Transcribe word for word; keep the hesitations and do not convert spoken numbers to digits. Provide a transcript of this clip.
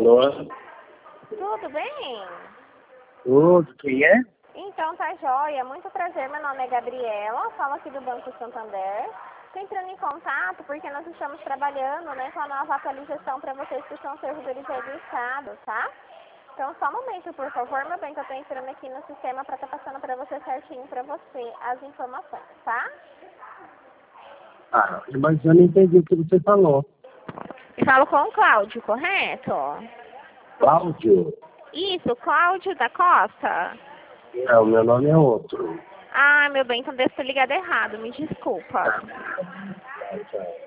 Alô? Tudo bem? Tudo, quem é? Então tá jóia, muito prazer, meu nome é Gabriela, falo aqui do Banco Santander. Estou entrando em contato porque nós estamos trabalhando, né, com a nova atualização para vocês que são servidores registrados, tá? Então só um momento, por favor, meu bem, que eu estou entrando aqui no sistema para estar passando para você certinho para você as informações, tá? Ah, mas eu não entendi o que você falou. E falo com o Cláudio, correto? Cláudio? Isso, Cláudio da Costa. Não, meu nome é outro. Ah, meu bem, então devo ter ligado errado, me desculpa. Tá. Tchau, tchau.